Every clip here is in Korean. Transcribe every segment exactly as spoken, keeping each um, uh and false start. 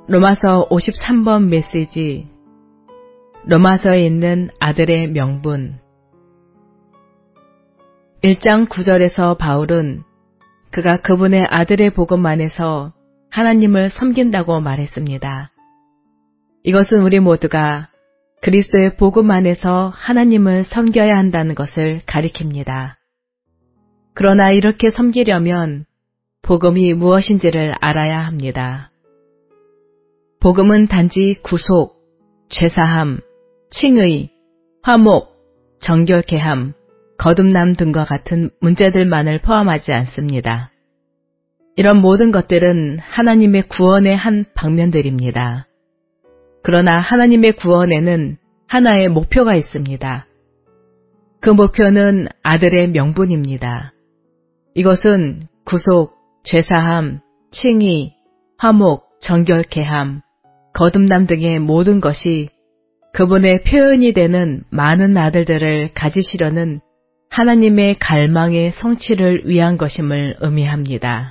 로마서 오십삼 번 메시지 로마서에 있는 아들의 명분. 일 장 구 절에서 바울은 그가 그분의 아들의 복음 안에서 하나님을 섬긴다고 말했습니다. 이것은 우리 모두가 그리스도의 복음 안에서 하나님을 섬겨야 한다는 것을 가리킵니다. 그러나 이렇게 섬기려면 복음이 무엇인지를 알아야 합니다. 복음은 단지 구속, 죄사함, 칭의, 화목, 정결케함, 거듭남 등과 같은 문제들만을 포함하지 않습니다. 이런 모든 것들은 하나님의 구원의 한 방면들입니다. 그러나 하나님의 구원에는 하나의 목표가 있습니다. 그 목표는 아들의 명분입니다. 이것은 구속, 죄사함, 칭의, 화목, 정결케함, 거듭남 등의 모든 것이 그분의 표현이 되는 많은 아들들을 가지시려는 하나님의 갈망의 성취를 위한 것임을 의미합니다.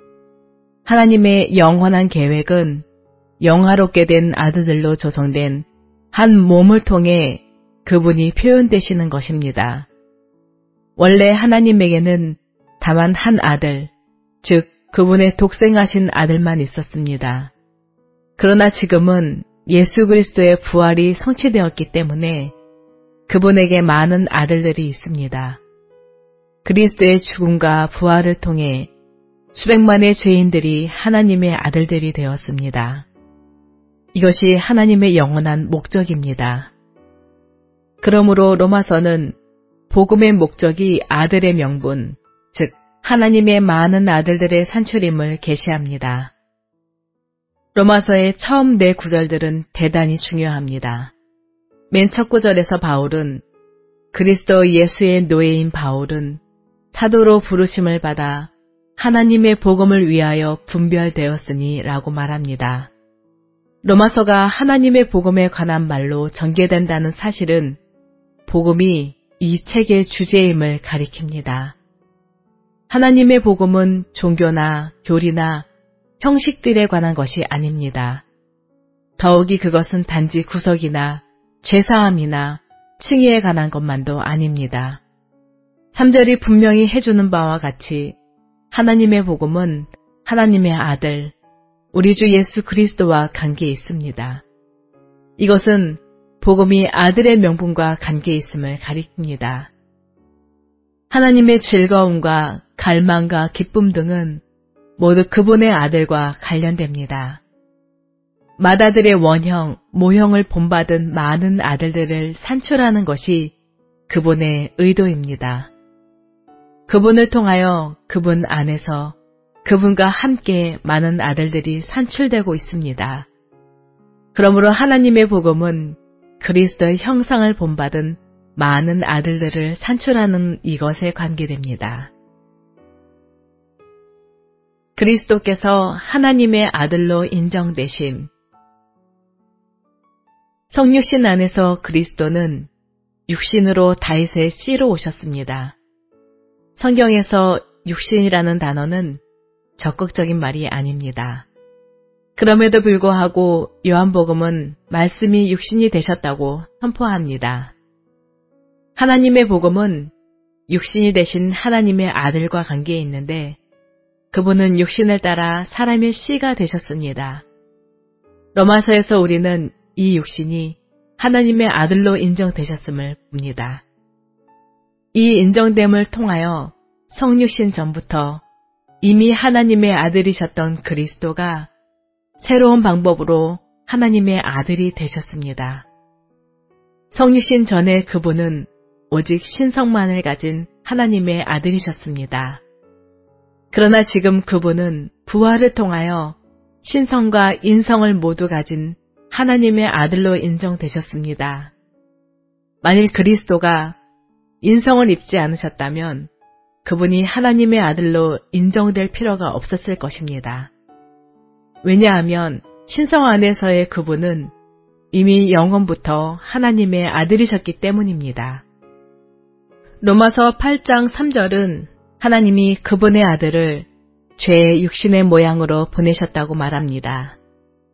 하나님의 영원한 계획은 영화롭게 된 아들들로 조성된 한 몸을 통해 그분이 표현되시는 것입니다. 원래 하나님에게는 다만 한 아들, 즉 그분의 독생하신 아들만 있었습니다. 그러나 지금은 예수 그리스도의 부활이 성취되었기 때문에 그분에게 많은 아들들이 있습니다. 그리스도의 죽음과 부활을 통해 수백만의 죄인들이 하나님의 아들들이 되었습니다. 이것이 하나님의 영원한 목적입니다. 그러므로 로마서는 복음의 목적이 아들의 명분, 즉 하나님의 많은 아들들의 산출임을 계시합니다. 로마서의 처음 네 구절들은 대단히 중요합니다. 맨 첫 구절에서 바울은 그리스도 예수의 노예인 바울은 사도로 부르심을 받아 하나님의 복음을 위하여 분별되었으니 라고 말합니다. 로마서가 하나님의 복음에 관한 말로 전개된다는 사실은 복음이 이 책의 주제임을 가리킵니다. 하나님의 복음은 종교나 교리나 형식들에 관한 것이 아닙니다. 더욱이 그것은 단지 구속이나 죄사함이나 칭의에 관한 것만도 아닙니다. 삼 절이 분명히 해주는 바와 같이 하나님의 복음은 하나님의 아들, 우리 주 예수 그리스도와 관계에 있습니다. 이것은 복음이 아들의 명분과 관계에 있음을 가리킵니다. 하나님의 즐거움과 갈망과 기쁨 등은 모두 그분의 아들과 관련됩니다. 맏아들의 원형, 모형을 본받은 많은 아들들을 산출하는 것이 그분의 의도입니다. 그분을 통하여 그분 안에서 그분과 함께 많은 아들들이 산출되고 있습니다. 그러므로 하나님의 복음은 그리스도의 형상을 본받은 많은 아들들을 산출하는 이것에 관계됩니다. 그리스도께서 하나님의 아들로 인정되심. 성육신 안에서 그리스도는 육신으로 다윗의 씨로 오셨습니다. 성경에서 육신이라는 단어는 적극적인 말이 아닙니다. 그럼에도 불구하고 요한복음은 말씀이 육신이 되셨다고 선포합니다. 하나님의 복음은 육신이 되신 하나님의 아들과 관계에 있는데 그분은 육신을 따라 사람의 씨가 되셨습니다. 로마서에서 우리는 이 육신이 하나님의 아들로 인정되셨음을 봅니다. 이 인정됨을 통하여 성육신 전부터 이미 하나님의 아들이셨던 그리스도가 새로운 방법으로 하나님의 아들이 되셨습니다. 성육신 전에 그분은 오직 신성만을 가진 하나님의 아들이셨습니다. 그러나 지금 그분은 부활을 통하여 신성과 인성을 모두 가진 하나님의 아들로 인정되셨습니다. 만일 그리스도가 인성을 입지 않으셨다면 그분이 하나님의 아들로 인정될 필요가 없었을 것입니다. 왜냐하면 신성 안에서의 그분은 이미 영원부터 하나님의 아들이셨기 때문입니다. 로마서 팔 장 삼 절은 하나님이 그분의 아들을 죄의 육신의 모양으로 보내셨다고 말합니다.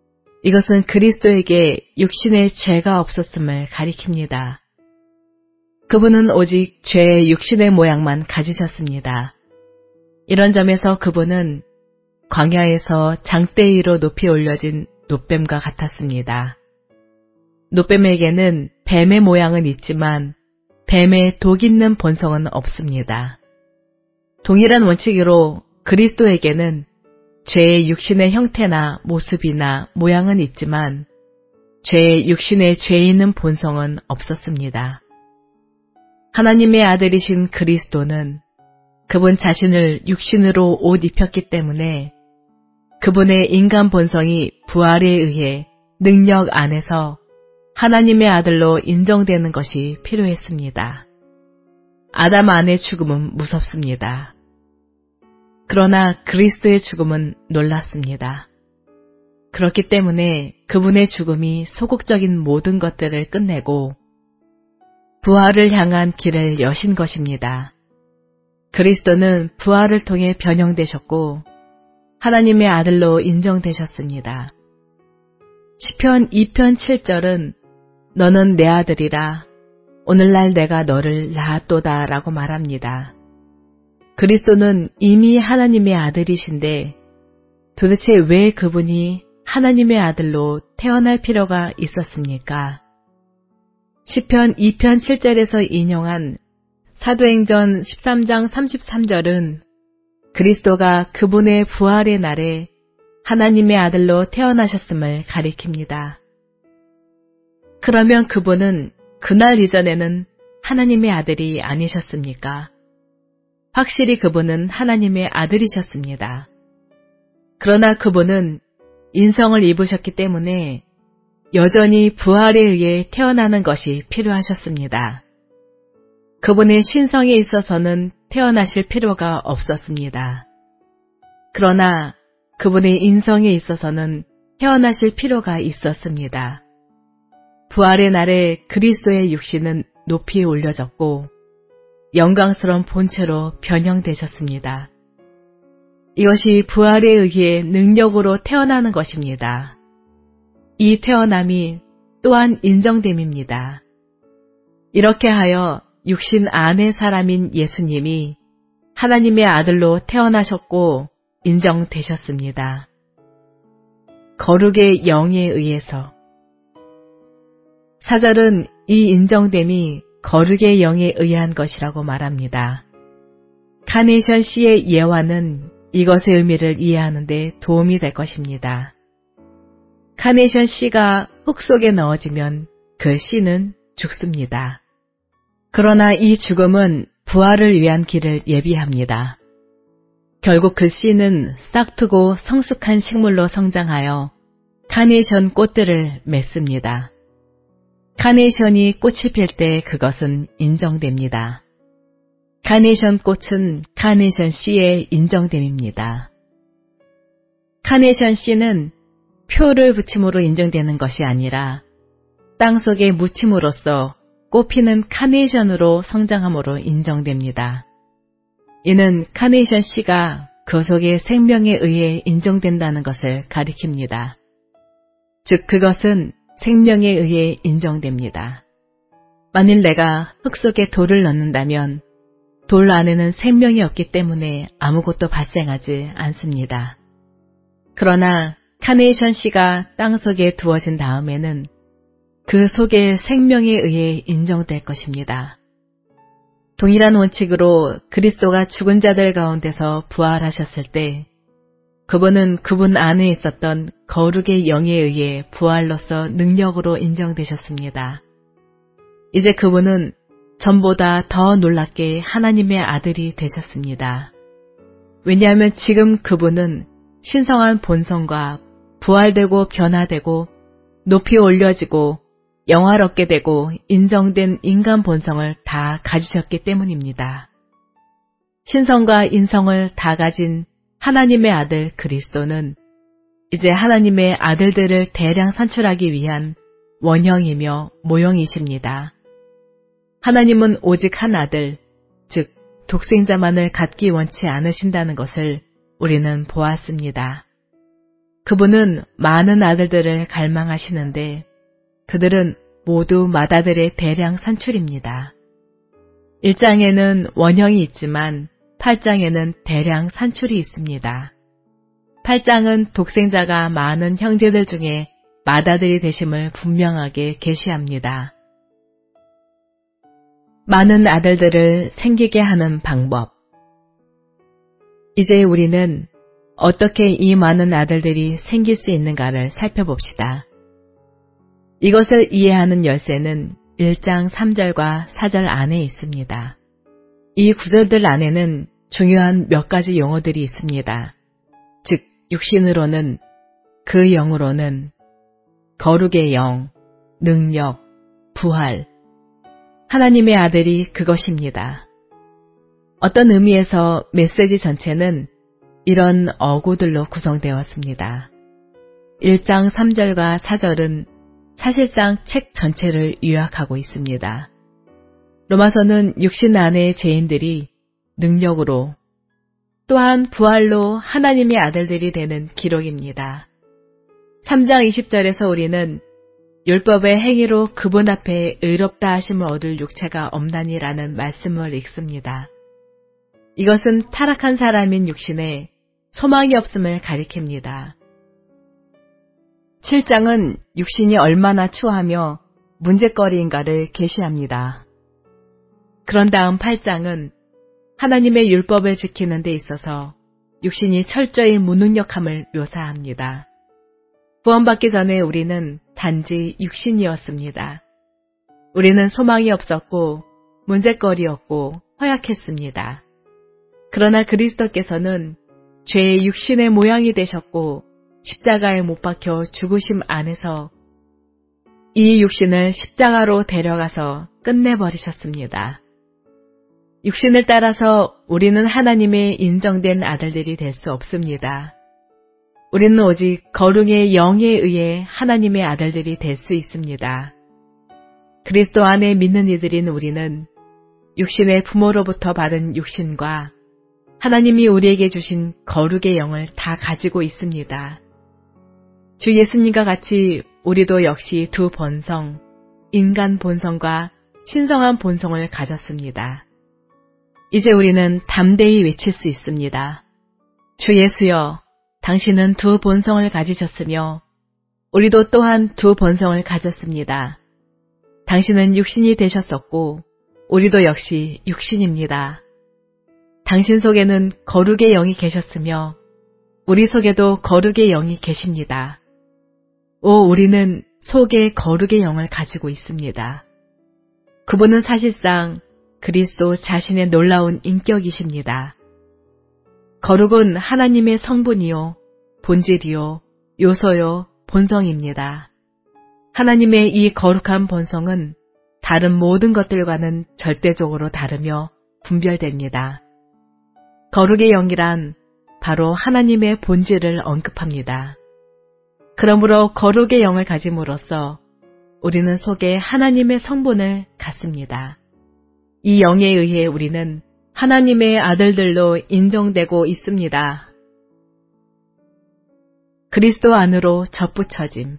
이것은 그리스도에게 육신의 죄가 없었음을 가리킵니다. 그분은 오직 죄의 육신의 모양만 가지셨습니다. 이런 점에서 그분은 광야에서 장대 위로 높이 올려진 놋뱀과 같았습니다. 놋뱀에게는 뱀의 모양은 있지만 뱀의 독 있는 본성은 없습니다. 동일한 원칙으로 그리스도에게는 죄의 육신의 형태나 모습이나 모양은 있지만 죄의 육신의 죄 있는 본성은 없었습니다. 하나님의 아들이신 그리스도는 그분 자신을 육신으로 옷 입혔기 때문에 그분의 인간 본성이 부활에 의해 능력 안에서 하나님의 아들로 인정되는 것이 필요했습니다. 아담 안의 죽음은 무섭습니다. 그러나 그리스도의 죽음은 놀랍습니다. 그렇기 때문에 그분의 죽음이 소극적인 모든 것들을 끝내고 부활을 향한 길을 여신 것입니다. 그리스도는 부활을 통해 변형되셨고 하나님의 아들로 인정되셨습니다. 시편 이 편 칠 절은 너는 내 아들이라 오늘날 내가 너를 낳았도다 라고 말합니다. 그리스도는 이미 하나님의 아들이신데 도대체 왜 그분이 하나님의 아들로 태어날 필요가 있었습니까? 시편 이 편 칠 절에서 인용한 사도행전 십삼 장 삼십삼 절은 그리스도가 그분의 부활의 날에 하나님의 아들로 태어나셨음을 가리킵니다. 그러면 그분은 그날 이전에는 하나님의 아들이 아니셨습니까? 확실히 그분은 하나님의 아들이셨습니다. 그러나 그분은 인성을 입으셨기 때문에 여전히 부활에 의해 태어나는 것이 필요하셨습니다. 그분의 신성에 있어서는 태어나실 필요가 없었습니다. 그러나 그분의 인성에 있어서는 태어나실 필요가 있었습니다. 부활의 날에 그리스도의 육신은 높이 올려졌고 영광스러운 본체로 변형되셨습니다. 이것이 부활에 의해 능력으로 태어나는 것입니다. 이 태어남이 또한 인정됨입니다. 이렇게 하여 육신 안의 사람인 예수님이 하나님의 아들로 태어나셨고 인정되셨습니다. 거룩의 영에 의해서 사 절은 이 인정됨이 거룩의 영에 의한 것이라고 말합니다. 카네이션 씨의 예화는 이것의 의미를 이해하는 데 도움이 될 것입니다. 카네이션 씨가 흙 속에 넣어지면 그 씨는 죽습니다. 그러나 이 죽음은 부활을 위한 길을 예비합니다. 결국 그 씨는 싹트고 성숙한 식물로 성장하여 카네이션 꽃들을 맺습니다. 카네이션이 꽃이 필 때 그것은 인정됩니다. 카네이션 꽃은 카네이션 씨의 인정됨입니다. 카네이션 씨는 표를 붙임으로 인정되는 것이 아니라 땅 속에 묻힘으로써 꽃피는 카네이션으로 성장함으로 인정됩니다. 이는 카네이션 씨가 그 속의 생명에 의해 인정된다는 것을 가리킵니다. 즉 그것은 생명에 의해 인정됩니다. 만일 내가 흙 속에 돌을 넣는다면 돌 안에는 생명이 없기 때문에 아무것도 발생하지 않습니다. 그러나 카네이션 씨가 땅 속에 두어진 다음에는 그 속에 생명에 의해 인정될 것입니다. 동일한 원칙으로 그리스도가 죽은 자들 가운데서 부활하셨을 때 그분은 그분 안에 있었던 거룩의 영에 의해 부활로서 능력으로 인정되셨습니다. 이제 그분은 전보다 더 놀랍게 하나님의 아들이 되셨습니다. 왜냐하면 지금 그분은 신성한 본성과 부활되고 변화되고 높이 올려지고 영화롭게 되고 인정된 인간 본성을 다 가지셨기 때문입니다. 신성과 인성을 다 가진 하나님의 아들 그리스도는 이제 하나님의 아들들을 대량 산출하기 위한 원형이며 모형이십니다. 하나님은 오직 한 아들, 즉 독생자만을 갖기 원치 않으신다는 것을 우리는 보았습니다. 그분은 많은 아들들을 갈망하시는데 그들은 모두 맏아들의 대량 산출입니다. 일 장에는 원형이 있지만 팔 장에는 대량 산출이 있습니다. 팔 장은 독생자가 많은 형제들 중에 맏아들이 되심을 분명하게 계시합니다. 많은 아들들을 생기게 하는 방법. 이제 우리는 어떻게 이 많은 아들들이 생길 수 있는가를 살펴봅시다. 이것을 이해하는 열쇠는 일 장 삼 절과 사 절 안에 있습니다. 이 구절들 안에는 중요한 몇 가지 용어들이 있습니다. 즉, 육신으로는, 그 영으로는, 거룩의 영, 능력, 부활, 하나님의 아들이 그것입니다. 어떤 의미에서 메시지 전체는 이런 어구들로 구성되었습니다. 일 장 삼 절과 사 절은 사실상 책 전체를 요약하고 있습니다. 로마서는 육신 안의 죄인들이 능력으로 또한 부활로 하나님의 아들들이 되는 기록입니다. 삼 장 이십 절에서 우리는 율법의 행위로 그분 앞에 의롭다 하심을 얻을 육체가 없나니라는 말씀을 읽습니다. 이것은 타락한 사람인 육신에 소망이 없음을 가리킵니다. 칠 장은 육신이 얼마나 추하며 문제거리인가를 계시합니다. 그런 다음 팔 장은 하나님의 율법을 지키는 데 있어서 육신이 철저히 무능력함을 묘사합니다. 구원받기 전에 우리는 단지 육신이었습니다. 우리는 소망이 없었고 문제거리였고 허약했습니다. 그러나 그리스도께서는 죄의 육신의 모양이 되셨고 십자가에 못 박혀 죽으심 안에서 이 육신을 십자가로 데려가서 끝내버리셨습니다. 육신을 따라서 우리는 하나님의 인정된 아들들이 될 수 없습니다. 우리는 오직 거룩의 영에 의해 하나님의 아들들이 될 수 있습니다. 그리스도 안에 믿는 이들인 우리는 육신의 부모로부터 받은 육신과 하나님이 우리에게 주신 거룩의 영을 다 가지고 있습니다. 주 예수님과 같이 우리도 역시 두 본성, 인간 본성과 신성한 본성을 가졌습니다. 이제 우리는 담대히 외칠 수 있습니다. 주 예수여, 당신은 두 본성을 가지셨으며 우리도 또한 두 본성을 가졌습니다. 당신은 육신이 되셨었고 우리도 역시 육신입니다. 당신 속에는 거룩의 영이 계셨으며 우리 속에도 거룩의 영이 계십니다. 오, 우리는 속에 거룩의 영을 가지고 있습니다. 그분은 사실상 그리스도 자신의 놀라운 인격이십니다. 거룩은 하나님의 성분이요, 본질이요, 요소요, 본성입니다. 하나님의 이 거룩한 본성은 다른 모든 것들과는 절대적으로 다르며 분별됩니다. 거룩의 영이란 바로 하나님의 본질을 언급합니다. 그러므로 거룩의 영을 가짐으로써 우리는 속에 하나님의 성분을 갖습니다. 이 영에 의해 우리는 하나님의 아들들로 인정되고 있습니다. 그리스도 안으로 접붙여짐.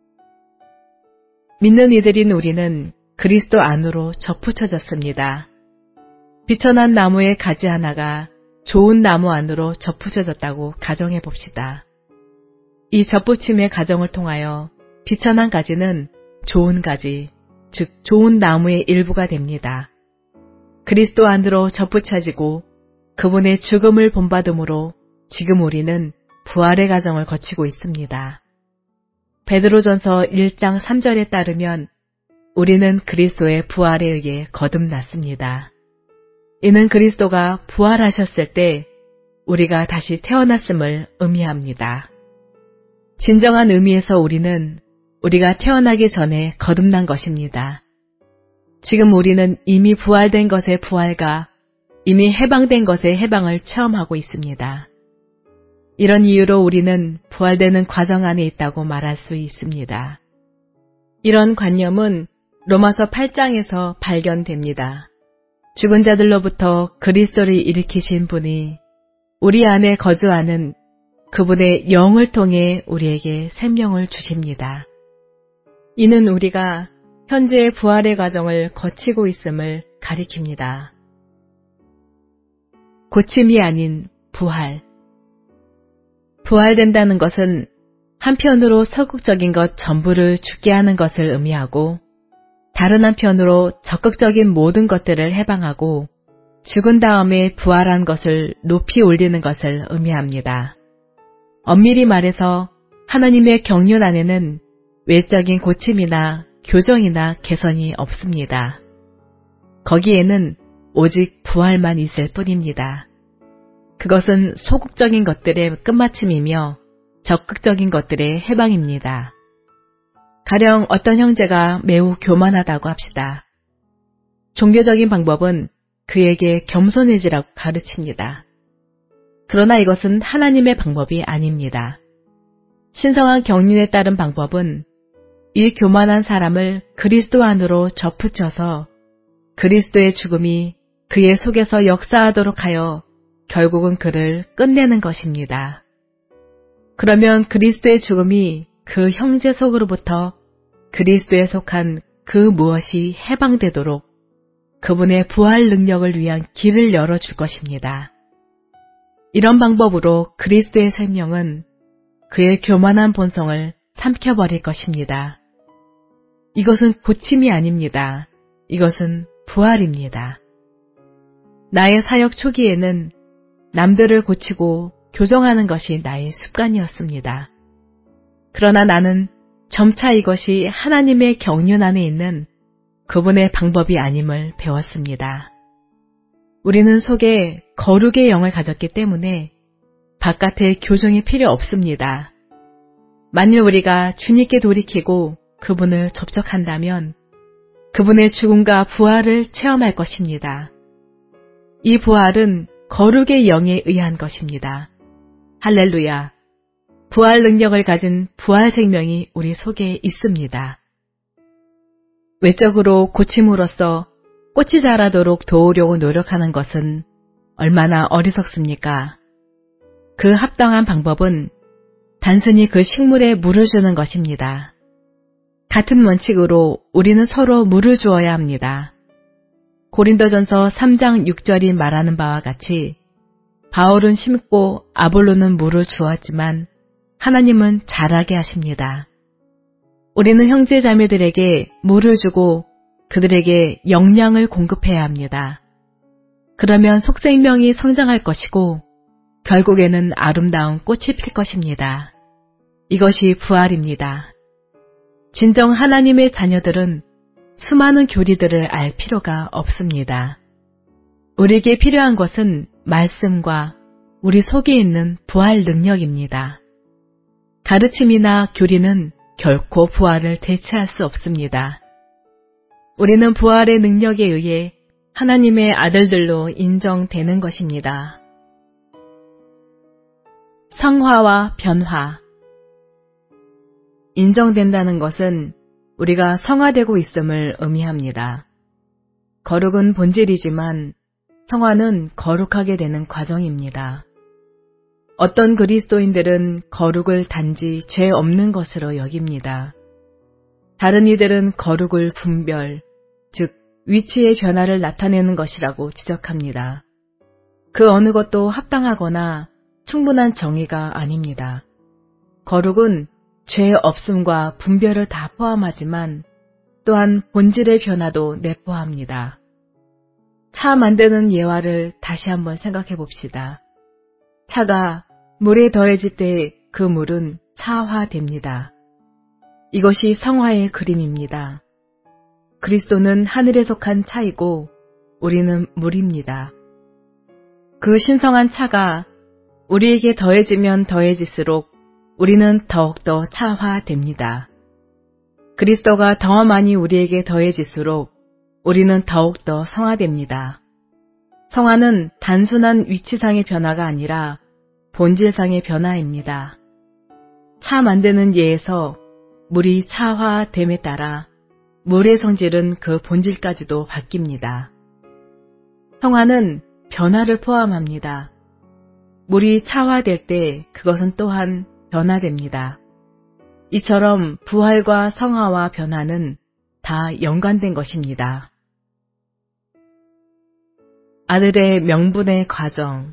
믿는 이들인 우리는 그리스도 안으로 접붙여졌습니다. 비천한 나무의 가지 하나가 좋은 나무 안으로 접붙여졌다고 가정해 봅시다. 이 접붙임의 과정을 통하여 비천한 가지는 좋은 가지, 즉 좋은 나무의 일부가 됩니다. 그리스도 안으로 접붙여지고 그분의 죽음을 본받음으로 지금 우리는 부활의 과정을 거치고 있습니다. 베드로전서 일 장 삼 절에 따르면 우리는 그리스도의 부활에 의해 거듭났습니다. 이는 그리스도가 부활하셨을 때 우리가 다시 태어났음을 의미합니다. 진정한 의미에서 우리는 우리가 태어나기 전에 거듭난 것입니다. 지금 우리는 이미 부활된 것의 부활과 이미 해방된 것의 해방을 체험하고 있습니다. 이런 이유로 우리는 부활되는 과정 안에 있다고 말할 수 있습니다. 이런 관념은 로마서 팔 장에서 발견됩니다. 죽은 자들로부터 그리스도를 일으키신 분이 우리 안에 거주하는 그분의 영을 통해 우리에게 생명을 주십니다. 이는 우리가 현재의 부활의 과정을 거치고 있음을 가리킵니다. 고침이 아닌 부활. 부활된다는 것은 한편으로 서극적인 것 전부를 죽게 하는 것을 의미하고, 다른 한편으로 적극적인 모든 것들을 해방하고 죽은 다음에 부활한 것을 높이 올리는 것을 의미합니다. 엄밀히 말해서 하나님의 경륜 안에는 외적인 고침이나 교정이나 개선이 없습니다. 거기에는 오직 부활만 있을 뿐입니다. 그것은 소극적인 것들의 끝마침이며 적극적인 것들의 해방입니다. 가령 어떤 형제가 매우 교만하다고 합시다. 종교적인 방법은 그에게 겸손해지라고 가르칩니다. 그러나 이것은 하나님의 방법이 아닙니다. 신성한 경륜에 따른 방법은 이 교만한 사람을 그리스도 안으로 접붙여서 그리스도의 죽음이 그의 속에서 역사하도록 하여 결국은 그를 끝내는 것입니다. 그러면 그리스도의 죽음이 그 형제 속으로부터 그리스도에 속한 그 무엇이 해방되도록 그분의 부활 능력을 위한 길을 열어줄 것입니다. 이런 방법으로 그리스도의 생명은 그의 교만한 본성을 삼켜버릴 것입니다. 이것은 고침이 아닙니다. 이것은 부활입니다. 나의 사역 초기에는 남들을 고치고 교정하는 것이 나의 습관이었습니다. 그러나 나는 점차 이것이 하나님의 경륜 안에 있는 그분의 방법이 아님을 배웠습니다. 우리는 속에 거룩의 영을 가졌기 때문에 바깥의 교정이 필요 없습니다. 만일 우리가 주님께 돌이키고 그분을 접촉한다면 그분의 죽음과 부활을 체험할 것입니다. 이 부활은 거룩의 영에 의한 것입니다. 할렐루야! 부활 능력을 가진 부활 생명이 우리 속에 있습니다. 외적으로 고침으로써 꽃이 자라도록 도우려고 노력하는 것은 얼마나 어리석습니까? 그 합당한 방법은 단순히 그 식물에 물을 주는 것입니다. 같은 원칙으로 우리는 서로 물을 주어야 합니다. 고린도전서 삼 장 육 절이 말하는 바와 같이 바울은 심고 아볼로는 물을 주었지만 하나님은 자라게 하십니다. 우리는 형제 자매들에게 물을 주고 그들에게 영양을 공급해야 합니다. 그러면 속생명이 성장할 것이고 결국에는 아름다운 꽃이 필 것입니다. 이것이 부활입니다. 진정 하나님의 자녀들은 수많은 교리들을 알 필요가 없습니다. 우리에게 필요한 것은 말씀과 우리 속에 있는 부활 능력입니다. 가르침이나 교리는 결코 부활을 대체할 수 없습니다. 우리는 부활의 능력에 의해 하나님의 아들들로 인정되는 것입니다. 성화와 변화. 인정된다는 것은 우리가 성화되고 있음을 의미합니다. 거룩은 본질이지만 성화는 거룩하게 되는 과정입니다. 어떤 그리스도인들은 거룩을 단지 죄 없는 것으로 여깁니다. 다른 이들은 거룩을 분별, 즉 위치의 변화를 나타내는 것이라고 지적합니다. 그 어느 것도 합당하거나 충분한 정의가 아닙니다. 거룩은 죄 없음과 분별을 다 포함하지만 또한 본질의 변화도 내포합니다. 차 만드는 예화를 다시 한번 생각해 봅시다. 차가 물에 더해질 때 그 물은 차화됩니다. 이것이 성화의 그림입니다. 그리스도는 하늘에 속한 차이고 우리는 물입니다. 그 신성한 차가 우리에게 더해지면 더해질수록 우리는 더욱더 차화됩니다. 그리스도가 더 많이 우리에게 더해질수록 우리는 더욱더 성화됩니다. 성화는 단순한 위치상의 변화가 아니라 본질상의 변화입니다. 차 만드는 예에서 물이 차화됨에 따라 물의 성질은 그 본질까지도 바뀝니다. 성화는 변화를 포함합니다. 물이 차화될 때 그것은 또한 변화됩니다. 이처럼 부활과 성화와 변화는 다 연관된 것입니다. 아들의 명분의 과정.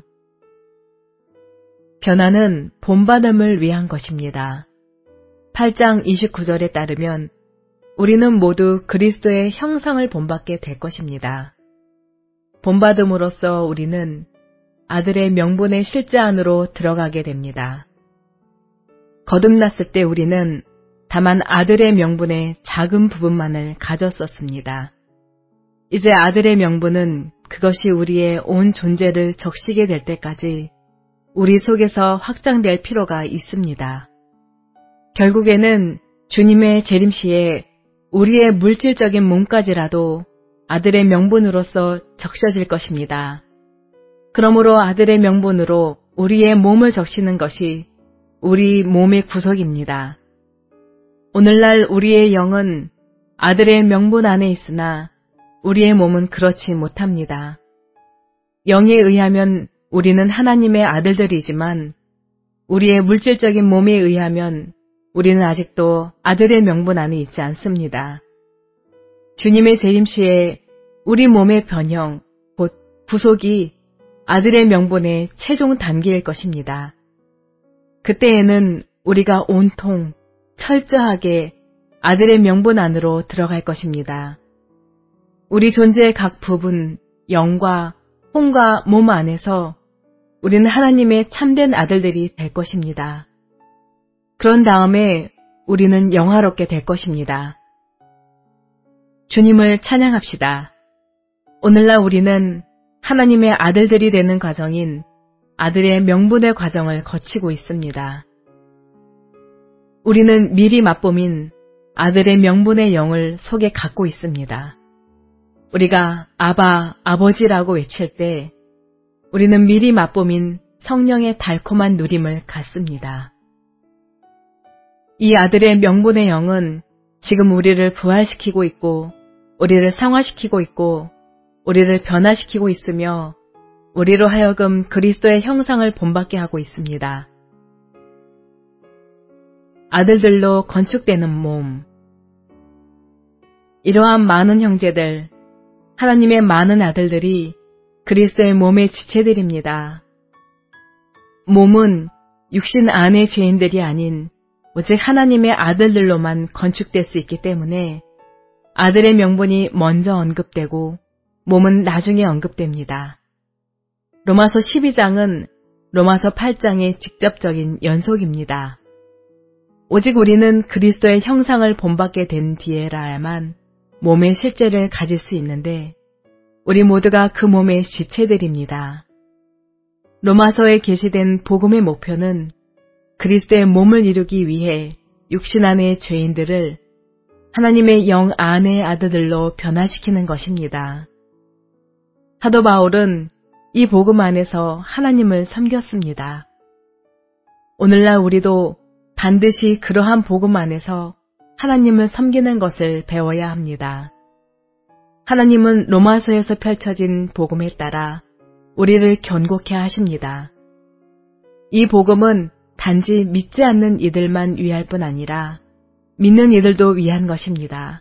변화는 본받음을 위한 것입니다. 팔 장 이십구 절에 따르면 우리는 모두 그리스도의 형상을 본받게 될 것입니다. 본받음으로써 우리는 아들의 명분의 실제 안으로 들어가게 됩니다. 거듭났을 때 우리는 다만 아들의 명분의 작은 부분만을 가졌었습니다. 이제 아들의 명분은 그것이 우리의 온 존재를 적시게 될 때까지 우리 속에서 확장될 필요가 있습니다. 결국에는 주님의 재림시에 우리의 물질적인 몸까지라도 아들의 명분으로서 적셔질 것입니다. 그러므로 아들의 명분으로 우리의 몸을 적시는 것이 우리 몸의 구속입니다. 오늘날 우리의 영은 아들의 명분 안에 있으나 우리의 몸은 그렇지 못합니다. 영에 의하면 우리는 하나님의 아들들이지만 우리의 물질적인 몸에 의하면 우리는 아직도 아들의 명분 안에 있지 않습니다. 주님의 재림시에 우리 몸의 변형, 곧 구속이 아들의 명분의 최종 단계일 것입니다. 그때에는 우리가 온통 철저하게 아들의 명분 안으로 들어갈 것입니다. 우리 존재의 각 부분, 영과 혼과 몸 안에서 우리는 하나님의 참된 아들들이 될 것입니다. 그런 다음에 우리는 영화롭게 될 것입니다. 주님을 찬양합시다. 오늘날 우리는 하나님의 아들들이 되는 과정인 아들의 명분의 과정을 거치고 있습니다. 우리는 미리 맛봄인 아들의 명분의 영을 속에 갖고 있습니다. 우리가 아바, 아버지라고 외칠 때 우리는 미리 맛봄인 성령의 달콤한 누림을 갖습니다. 이 아들의 명분의 영은 지금 우리를 부활시키고 있고 우리를 상화시키고 있고 우리를 변화시키고 있으며 우리로 하여금 그리스도의 형상을 본받게 하고 있습니다. 아들들로 건축되는 몸. 이러한 많은 형제들, 하나님의 많은 아들들이 그리스도의 몸의 지체들입니다. 몸은 육신 안의 죄인들이 아닌 오직 하나님의 아들들로만 건축될 수 있기 때문에 아들의 명분이 먼저 언급되고 몸은 나중에 언급됩니다. 로마서 십이 장은 로마서 팔 장의 직접적인 연속입니다. 오직 우리는 그리스도의 형상을 본받게 된 뒤에라야만 몸의 실제를 가질 수 있는데 우리 모두가 그 몸의 지체들입니다. 로마서에 게시된 복음의 목표는 그리스도의 몸을 이루기 위해 육신 안의 죄인들을 하나님의 영 안의 아들들로 변화시키는 것입니다. 사도 바울은 이 복음 안에서 하나님을 섬겼습니다. 오늘날 우리도 반드시 그러한 복음 안에서 하나님을 섬기는 것을 배워야 합니다. 하나님은 로마서에서 펼쳐진 복음에 따라 우리를 견고케 하십니다. 이 복음은 단지 믿지 않는 이들만 위할 뿐 아니라 믿는 이들도 위한 것입니다.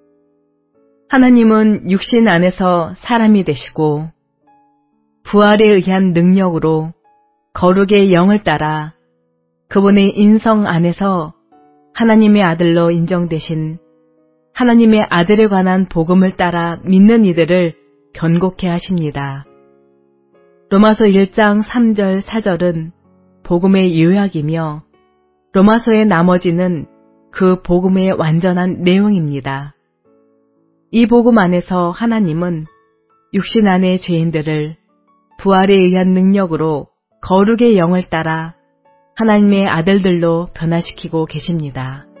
하나님은 육신 안에서 사람이 되시고 부활에 의한 능력으로 거룩의 영을 따라 그분의 인성 안에서 하나님의 아들로 인정되신 하나님의 아들에 관한 복음을 따라 믿는 이들을 견고케 하십니다. 로마서 일 장 삼 절 사 절은 복음의 요약이며 로마서의 나머지는 그 복음의 완전한 내용입니다. 이 복음 안에서 하나님은 육신 안의 죄인들을 부활에 의한 능력으로 거룩의 영을 따라 하나님의 아들들로 변화시키고 계십니다.